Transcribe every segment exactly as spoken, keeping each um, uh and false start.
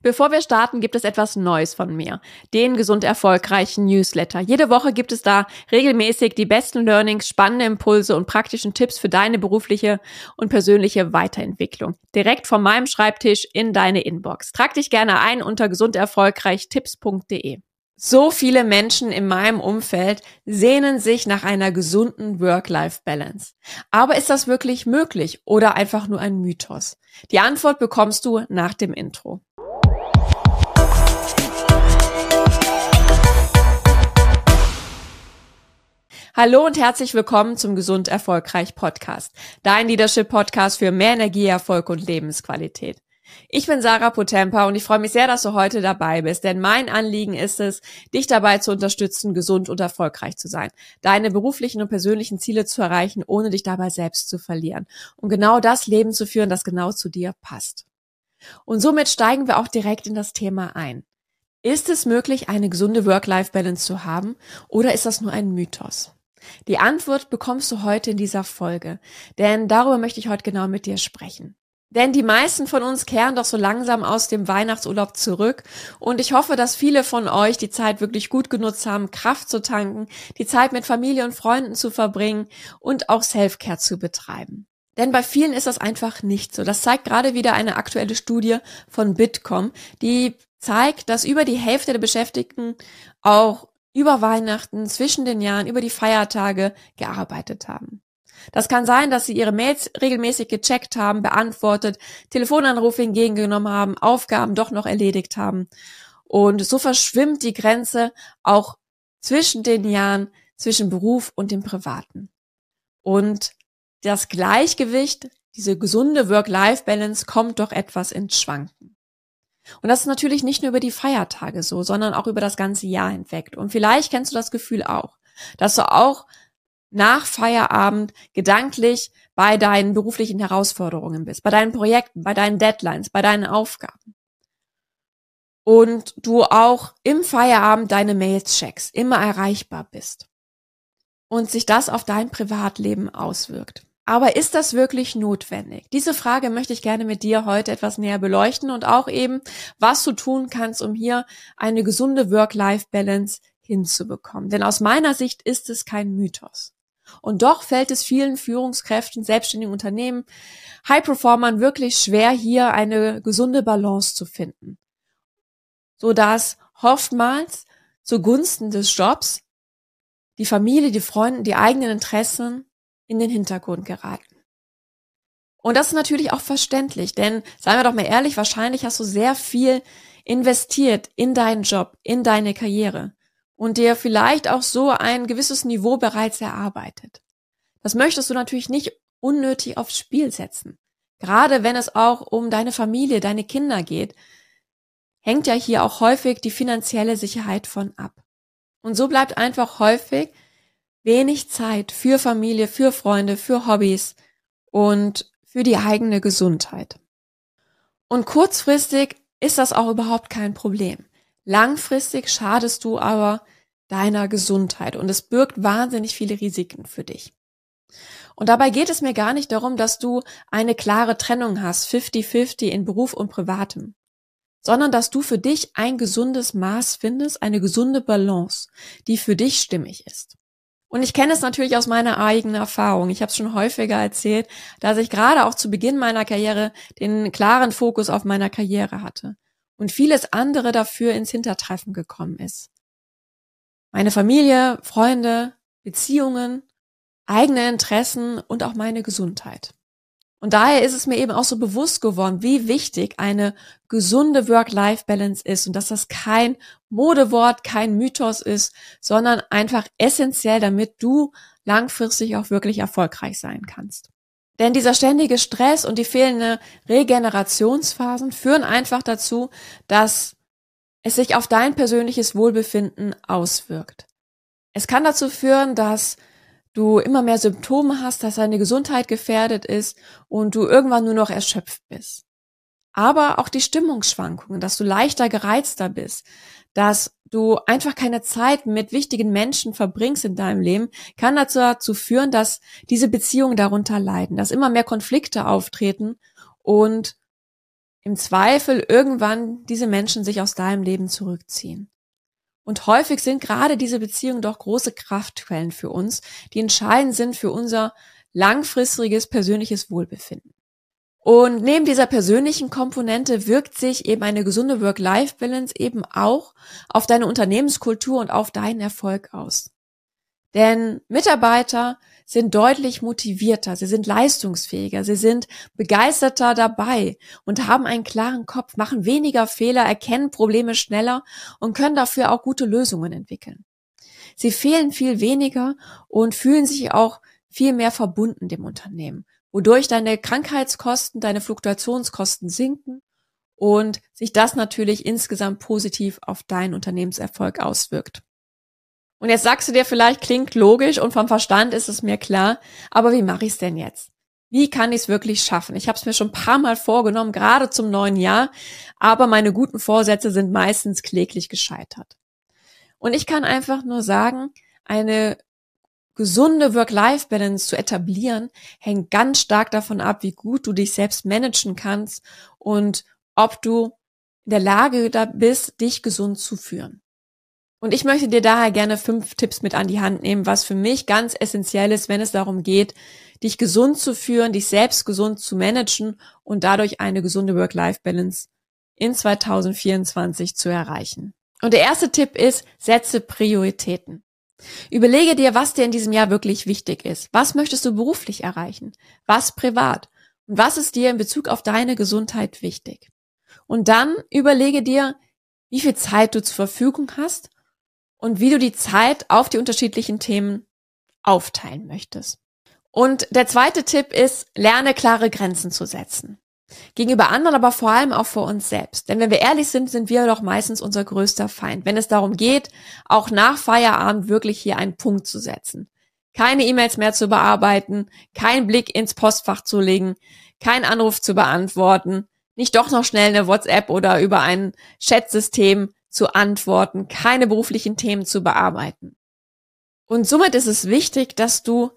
Bevor wir starten, gibt es etwas Neues von mir, den Gesund Erfolgreichen Newsletter. Jede Woche gibt es da regelmäßig die besten Learnings, spannende Impulse und praktischen Tipps für deine berufliche und persönliche Weiterentwicklung. Direkt von meinem Schreibtisch in deine Inbox. Trag dich gerne ein unter gesunderfolgreichtipps punkt de. So viele Menschen in meinem Umfeld sehnen sich nach einer gesunden Work-Life-Balance. Aber ist das wirklich möglich oder einfach nur ein Mythos? Die Antwort bekommst du nach dem Intro. Hallo und herzlich willkommen zum Gesund Erfolgreich Podcast, dein Leadership-Podcast für mehr Energie, Erfolg und Lebensqualität. Ich bin Sarah Potempa und ich freue mich sehr, dass du heute dabei bist, denn mein Anliegen ist es, dich dabei zu unterstützen, gesund und erfolgreich zu sein, deine beruflichen und persönlichen Ziele zu erreichen, ohne dich dabei selbst zu verlieren und genau das Leben zu führen, das genau zu dir passt. Und somit steigen wir auch direkt in das Thema ein. Ist es möglich, eine gesunde Work-Life-Balance zu haben oder ist das nur ein Mythos? Die Antwort bekommst du heute in dieser Folge, denn darüber möchte ich heute genau mit dir sprechen. Denn die meisten von uns kehren doch so langsam aus dem Weihnachtsurlaub zurück und ich hoffe, dass viele von euch die Zeit wirklich gut genutzt haben, Kraft zu tanken, die Zeit mit Familie und Freunden zu verbringen und auch Self-Care zu betreiben. Denn bei vielen ist das einfach nicht so. Das zeigt gerade wieder eine aktuelle Studie von Bitkom, die zeigt, dass über die Hälfte der Beschäftigten auch über Weihnachten, zwischen den Jahren, über die Feiertage gearbeitet haben. Das kann sein, dass sie ihre Mails regelmäßig gecheckt haben, beantwortet, Telefonanrufe entgegengenommen haben, Aufgaben doch noch erledigt haben. Und so verschwimmt die Grenze auch zwischen den Jahren, zwischen Beruf und dem Privaten. Und das Gleichgewicht, diese gesunde Work-Life-Balance kommt doch etwas ins Schwanken. Und das ist natürlich nicht nur über die Feiertage so, sondern auch über das ganze Jahr hinweg. Und vielleicht kennst du das Gefühl auch, dass du auch nach Feierabend gedanklich bei deinen beruflichen Herausforderungen bist, bei deinen Projekten, bei deinen Deadlines, bei deinen Aufgaben. Und du auch im Feierabend deine Mails checkst, immer erreichbar bist. Und sich das auf dein Privatleben auswirkt. Aber ist das wirklich notwendig? Diese Frage möchte ich gerne mit dir heute etwas näher beleuchten und auch eben, was du tun kannst, um hier eine gesunde Work-Life-Balance hinzubekommen. Denn aus meiner Sicht ist es kein Mythos. Und doch fällt es vielen Führungskräften, selbstständigen Unternehmen, High-Performern wirklich schwer, hier eine gesunde Balance zu finden. Sodass oftmals zugunsten des Jobs die Familie, die Freunde, die eigenen Interessen in den Hintergrund geraten. Und das ist natürlich auch verständlich, denn, seien wir doch mal ehrlich, wahrscheinlich hast du sehr viel investiert in deinen Job, in deine Karriere und dir vielleicht auch so ein gewisses Niveau bereits erarbeitet. Das möchtest du natürlich nicht unnötig aufs Spiel setzen. Gerade wenn es auch um deine Familie, deine Kinder geht, hängt ja hier auch häufig die finanzielle Sicherheit von ab. Und so bleibt einfach häufig wenig Zeit für Familie, für Freunde, für Hobbys und für die eigene Gesundheit. Und kurzfristig ist das auch überhaupt kein Problem. Langfristig schadest du aber deiner Gesundheit und es birgt wahnsinnig viele Risiken für dich. Und dabei geht es mir gar nicht darum, dass du eine klare Trennung hast, fifty fifty in Beruf und Privatem, sondern dass du für dich ein gesundes Maß findest, eine gesunde Balance, die für dich stimmig ist. Und ich kenne es natürlich aus meiner eigenen Erfahrung. Ich habe es schon häufiger erzählt, dass ich gerade auch zu Beginn meiner Karriere den klaren Fokus auf meiner Karriere hatte und vieles andere dafür ins Hintertreffen gekommen ist. Meine Familie, Freunde, Beziehungen, eigene Interessen und auch meine Gesundheit. Und daher ist es mir eben auch so bewusst geworden, wie wichtig eine gesunde Work-Life-Balance ist und dass das kein Modewort, kein Mythos ist, sondern einfach essentiell, damit du langfristig auch wirklich erfolgreich sein kannst. Denn dieser ständige Stress und die fehlende Regenerationsphasen führen einfach dazu, dass es sich auf dein persönliches Wohlbefinden auswirkt. Es kann dazu führen, dass du immer mehr Symptome hast, dass deine Gesundheit gefährdet ist und du irgendwann nur noch erschöpft bist. Aber auch die Stimmungsschwankungen, dass du leichter gereizter bist, dass du einfach keine Zeit mit wichtigen Menschen verbringst in deinem Leben, kann dazu führen, dass diese Beziehungen darunter leiden, dass immer mehr Konflikte auftreten und im Zweifel irgendwann diese Menschen sich aus deinem Leben zurückziehen. Und häufig sind gerade diese Beziehungen doch große Kraftquellen für uns, die entscheidend sind für unser langfristiges persönliches Wohlbefinden. Und neben dieser persönlichen Komponente wirkt sich eben eine gesunde Work-Life-Balance eben auch auf deine Unternehmenskultur und auf deinen Erfolg aus. Denn Mitarbeiter sind deutlich motivierter, sie sind leistungsfähiger, sie sind begeisterter dabei und haben einen klaren Kopf, machen weniger Fehler, erkennen Probleme schneller und können dafür auch gute Lösungen entwickeln. Sie fehlen viel weniger und fühlen sich auch viel mehr verbunden dem Unternehmen, wodurch deine Krankheitskosten, deine Fluktuationskosten sinken und sich das natürlich insgesamt positiv auf deinen Unternehmenserfolg auswirkt. Und jetzt sagst du dir vielleicht, klingt logisch und vom Verstand ist es mir klar, aber wie mache ich es denn jetzt? Wie kann ich es wirklich schaffen? Ich habe es mir schon ein paar Mal vorgenommen, gerade zum neuen Jahr, aber meine guten Vorsätze sind meistens kläglich gescheitert. Und ich kann einfach nur sagen, eine gesunde Work-Life-Balance zu etablieren, hängt ganz stark davon ab, wie gut du dich selbst managen kannst und ob du in der Lage da bist, dich gesund zu führen. Und ich möchte dir daher gerne fünf Tipps mit an die Hand nehmen, was für mich ganz essentiell ist, wenn es darum geht, dich gesund zu führen, dich selbst gesund zu managen und dadurch eine gesunde Work-Life-Balance in zwanzig vierundzwanzig zu erreichen. Und der erste Tipp ist, setze Prioritäten. Überlege dir, was dir in diesem Jahr wirklich wichtig ist. Was möchtest du beruflich erreichen? Was privat? Und was ist dir in Bezug auf deine Gesundheit wichtig? Und dann überlege dir, wie viel Zeit du zur Verfügung hast und wie du die Zeit auf die unterschiedlichen Themen aufteilen möchtest. Und der zweite Tipp ist, lerne klare Grenzen zu setzen. Gegenüber anderen, aber vor allem auch vor uns selbst. Denn wenn wir ehrlich sind, sind wir doch meistens unser größter Feind. Wenn es darum geht, auch nach Feierabend wirklich hier einen Punkt zu setzen. Keine E-Mails mehr zu bearbeiten, keinen Blick ins Postfach zu legen, keinen Anruf zu beantworten, nicht doch noch schnell eine WhatsApp oder über ein Chatsystem zu antworten, keine beruflichen Themen zu bearbeiten. Und somit ist es wichtig, dass du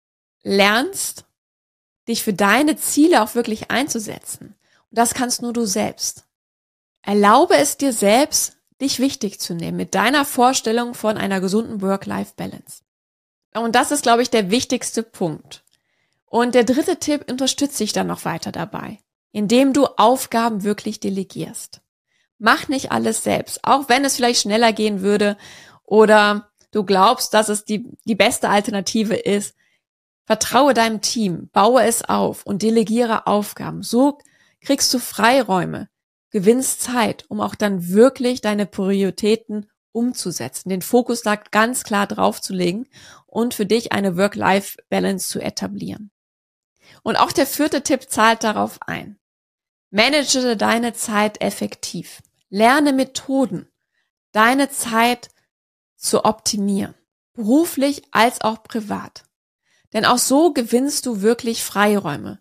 lernst, dich für deine Ziele auch wirklich einzusetzen. Und das kannst nur du selbst. Erlaube es dir selbst, dich wichtig zu nehmen mit deiner Vorstellung von einer gesunden Work-Life-Balance. Und das ist, glaube ich, der wichtigste Punkt. Und der dritte Tipp unterstützt dich dann noch weiter dabei, indem du Aufgaben wirklich delegierst. Mach nicht alles selbst, auch wenn es vielleicht schneller gehen würde oder du glaubst, dass es die, die beste Alternative ist. Vertraue deinem Team, baue es auf und delegiere Aufgaben. So kriegst du Freiräume, gewinnst Zeit, um auch dann wirklich deine Prioritäten umzusetzen, den Fokus da ganz klar drauf zu legen und für dich eine Work-Life-Balance zu etablieren. Und auch der vierte Tipp zahlt darauf ein. Manage deine Zeit effektiv. Lerne Methoden, deine Zeit zu optimieren, beruflich als auch privat. Denn auch so gewinnst du wirklich Freiräume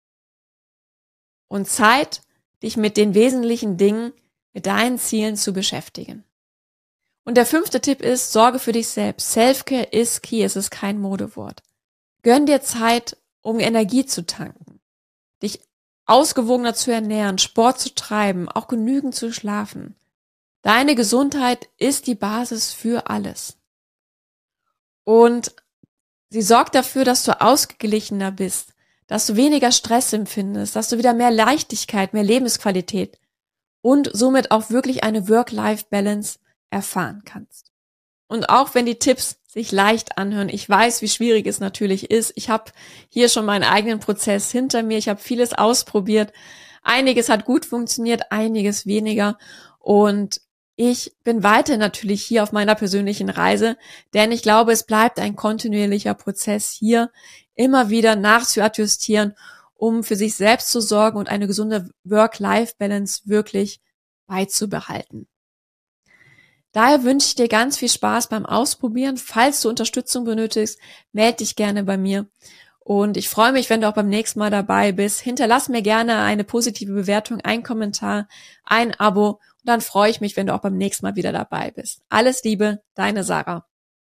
und Zeit, dich mit den wesentlichen Dingen, mit deinen Zielen zu beschäftigen. Und der fünfte Tipp ist, sorge für dich selbst. Self-Care ist key, es ist kein Modewort. Gönn dir Zeit, um Energie zu tanken, dich ausgewogener zu ernähren, Sport zu treiben, auch genügend zu schlafen. Deine Gesundheit ist die Basis für alles. Und sie sorgt dafür, dass du ausgeglichener bist, dass du weniger Stress empfindest, dass du wieder mehr Leichtigkeit, mehr Lebensqualität und somit auch wirklich eine Work-Life-Balance erfahren kannst. Und auch wenn die Tipps sich leicht anhören, ich weiß, wie schwierig es natürlich ist. Ich habe hier schon meinen eigenen Prozess hinter mir. Ich habe vieles ausprobiert. Einiges hat gut funktioniert, einiges weniger. Und ich bin weiter natürlich hier auf meiner persönlichen Reise, denn ich glaube, es bleibt ein kontinuierlicher Prozess hier, immer wieder nachzuadjustieren, um für sich selbst zu sorgen und eine gesunde Work-Life-Balance wirklich beizubehalten. Daher wünsche ich dir ganz viel Spaß beim Ausprobieren. Falls du Unterstützung benötigst, melde dich gerne bei mir. Und ich freue mich, wenn du auch beim nächsten Mal dabei bist. Hinterlass mir gerne eine positive Bewertung, einen Kommentar, ein Abo. Und dann freue ich mich, wenn du auch beim nächsten Mal wieder dabei bist. Alles Liebe, deine Sarah.